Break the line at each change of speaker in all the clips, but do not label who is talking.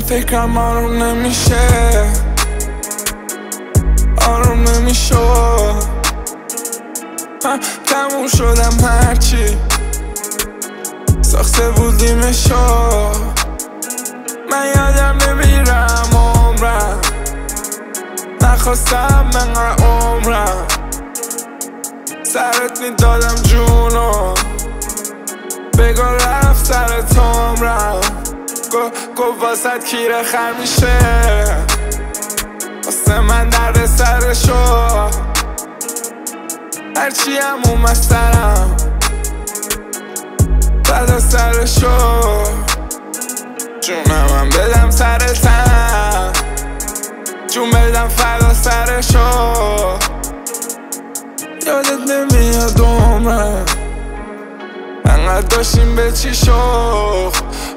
فکرم آروم نمیشه، آروم نمیشه. تموم شدم هرچی ساخته بودیمشو. من یادم نمیرم عمرم، نخواستم منقدر عمرم. سرت میدادم جونو، بگو رفت سرت عمرم. گفت واسد کیره خر میشه، واسه من درد سرشو. هرچی هم اومد سرم بعد سرشو. جونم هم بدم سرتم، جون بدم فدا سرشو. یادت نمیاد عمرم انقدر داشتیم به چی شو.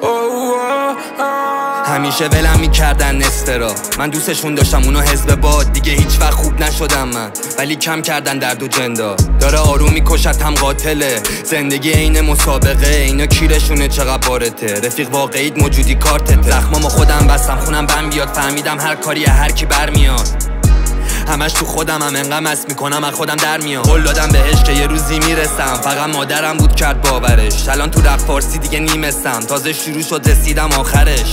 همیشه ولم میکردن استرا، من دوستشون داشتم اونو حزب باد. دیگه هیچ وقت خوب نشدم من، ولی کم کردن درد و جندا. داره آروم میکشت هم قاتله، زندگی عین مسابقه. اینا کیرشونه چقدر بارته، رفیق واقعیت موجودی کارتته. زخمامو خودم بستم خونم بم بیاد، فهمیدم هر کاری هر کی برمیاد. همش تو خودم هم انقدر مست میکنم از خودم در میام. قول دادم بهش که یه روزی میرسم، فقط مادرم بود کرد باورش. الان تو رپ فارسی دیگه نیمستم، تازه شروع شد رسیدم آخرش.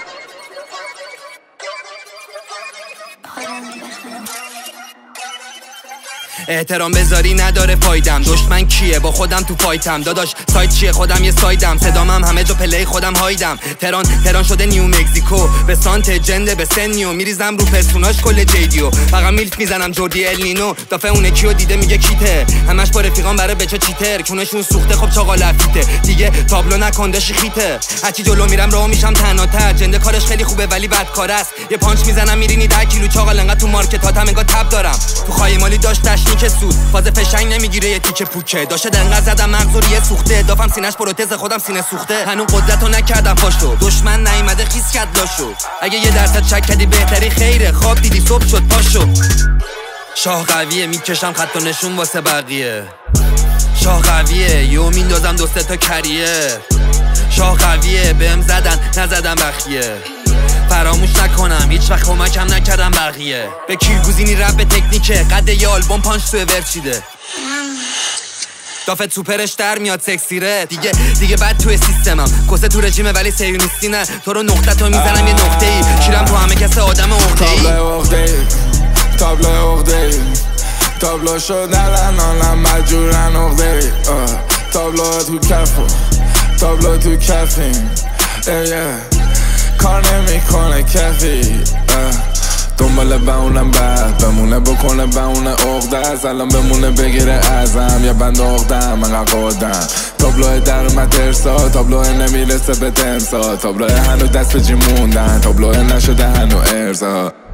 احترام بذاری نداره فایدم، دشمن کیه با خودم تو فایتم. داداش سایت چیه خودم یه سایدم، صدام هم همه جا پلی خودم هایدم. تهران شده نیو مکزیکو، به سانت جنده به سنیو. میریزم رو پرسوناش کل جیدیو، فقط میلف میزنم جوردی النینو. دافعه اونه کیو دیده میگه کیته، همش با رفیقان برای بچه چیتر. کونشون سوخته خب چاقال لفیته، دیگه تابلو نکندش خیته. هرچی جلو میرم راه میشم تنهاتر. جنده کارش خیلی خوبه ولی بدکار است. یه پانچ میزنم میرینی 10 کیلو چاقال. انقدر تو مارکتاتم انگار تب دارم. تو خایمالی داشت که سود فاز فشنگ نمیگیره یه تیکه پوکه. داشته دنقدر زدم مغزو یه سوخته، دافم سینش پروتز خودم سینه سوخته. هنوز قدرتو نکردم پاشو، دشمن نیومده خیس کرد لاشو. اگه یه درصد شک کردی بهتری خیره، خواب دیدی صبح شد پاشو. شاه قویه میکشم خط و نشون واسه بقیه. شاه قویه یو میندازم دو سه تا کریه. شاه قویه بهم زدن نزدم بخیه. فراموش نکنم هیچ وقت کمکم نکردم بقیه. به کیرگوزینی رپ به تکنیکه، قد یه آلبوم پانچ تو ور چیده. دافت سوپرش در میاد سکسیره. دیگه بعد توی سیستمم کسه تو رژیمه ولی سیونیستی نه. تو رو نقطه تو میزنم یه نقطه ای، کیرم تو همه کس آدم عقده ای.
تابلو عقده ای، تابلو شدن الانم مجبورن عقده ای. تابلو تو کفو، تابلو تو کفیم. کار نمیکنه کفی، دنبال بمونم بعد بمونه بکنه بمونه عقده است. الان بمونه بگیره ازم یه بند عقدم من قدم. تابلوه در اومد ارسا، تابلوه نمیرسه به تمسا. تابلوه هنو دست به جی موندن، تابلوه نشده هنو ارزا.